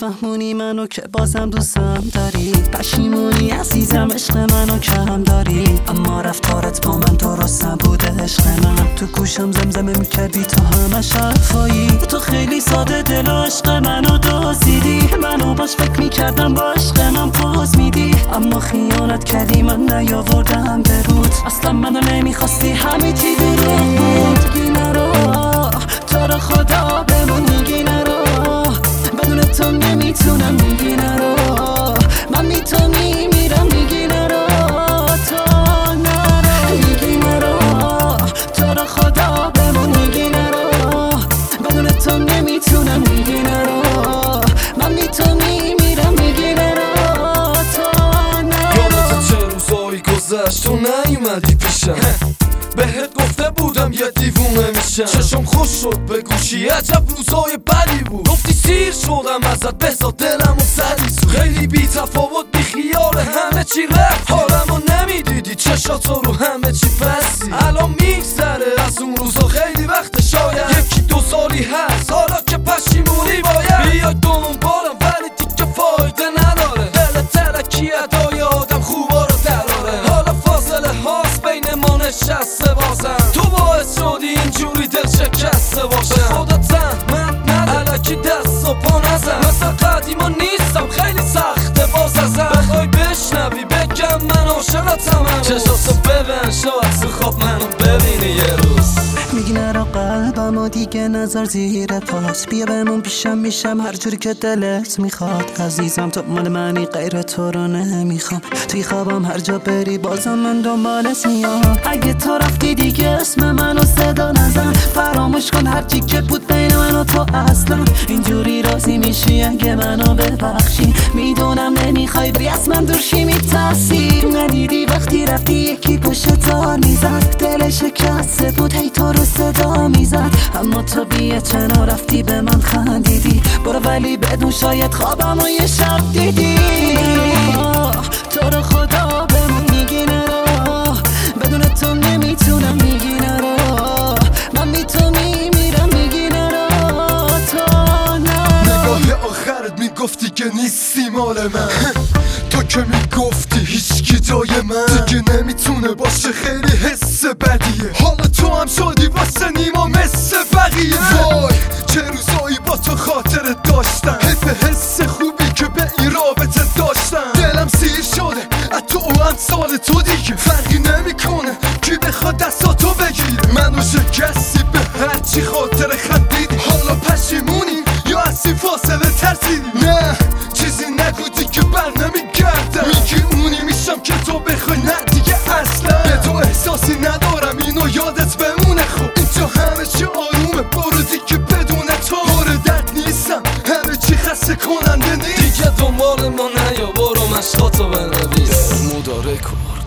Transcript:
نفهمونی منو که بازم دوستم داری، پشیمونی عزیزم عشق منو کم داری، اما رفتارت با من درست نبوده عشق من. تو گوشم زمزمه میکردی تو همه شفایی، تو خیلی ساده دل و عشق منو دزدیدی، منو باش فکر میکردم با عشق من پوز میدی، اما خیانت کردی من نیاوردم به رود، اصلا منو نمیخواستی همه چی دروغ بود. میگی نرو تو رو خدا بمون، میگی نرو بدون تو نمیتونم، میگی نرو من بی تو میمیرم، میگی نرو تو نرو، میگی نرو تو رو خدا بمون، میگی نرو بدون تو نمیتونم، میگی نرو من بی تو میمیرم، میگی نرو تو نرو. یادت چه روزایی گذشت تو نیومدی پیشم، بهت گفته بودم یه دیوونه میشم، چشم خوش شد به گوشی عجب روزای بدی بود، گفتی سیر شدم ازت بذار دلم و سری سو، خیلی بی تفاوت بی خیال همه چی رفت، حالمو نمیدیدی چشاتو رو همه چی بستی، الان میگذره از اون روزا خیلی وقت، شاید یکی دو سالی هست حالا که پشیمونی باید بیای دنبالم، ولی دیگه فایده نداره، دل ترکی ادای آدم خوبا رو دراره، حالا فاصله هاست بین ما نشسته بازم، تو باعث شدی اینجوری دل شکسته باشم، به خودت زحمت نده الکی دست و پا نزن، مثل قدیما نیستم خیلی سخته باز ازم، بخوای بشنوی بگم من عاشقتم، چشاتو ببین شاید تو خواب منو ببینی یه روز. میگی نرو قلبم و دیگه نظر زیر پاس، بیا بمون پیشم میشم هر جوری که دلت میخواد، عزیزم تو مال منی غیر تو رو نمیخوام، توی خوابم هر جا بری بازم من دنبالت میام، اگه تو رفتی دیگه اسم منو صدا نزن، فراموش کن هر چی که بود بین من و تو، اصلا اینجوری راضی میشی اگه منو ببخشی، میدونم نمیخوای بری از من دورشی، میترسی ندیدی وقتی رفتی یکی پشت تار میزد، دل شکسته بود هی تو رو صدا میزد، اما تو بی‌اعتنا رفتی به من خندیدی، برو ولی بدون شاید خوابم و یه شب دیدی، تو رو خدا بمون، میگی نرو بدون تو نمیتونم، میگی نرو من بی تو میمیرم، میگی نرو تو نرو. نگاه آخرت میگفتی که نیستی مال من، تو که میگفتی هیچکی جای من دیگه نمیتونه باشه، خیلی حس بدیه، حالا تو هم شدی واسه نیما مثل بقیه، وای چه روزایی با تو خاطرت داشتم، حیف حس خوبی که به این رابطه داشتم، دلم سیر شده از تو و امثال تو دیگه، فرقی نمیکنه کی بخواد دستاتو بگیره، منو شکستی به هرچی خاطر خندیدی، حالا پشیمونی یا از این فاصله ترسیدی، نه چیزی نگو دیگه بر نمیگردم، میگی اونی میشم که تو بخوای، نه دیگه اصلا به تو احساسی ندارم اینو یادت بمونه، خب اینجا همه چی آرومه برو دیگه بدون تو، باره درد نیستم همه چی خسته کننده نیست، دیگه دنبال ما نیا برو مشقاتو بنویس مدارک کن.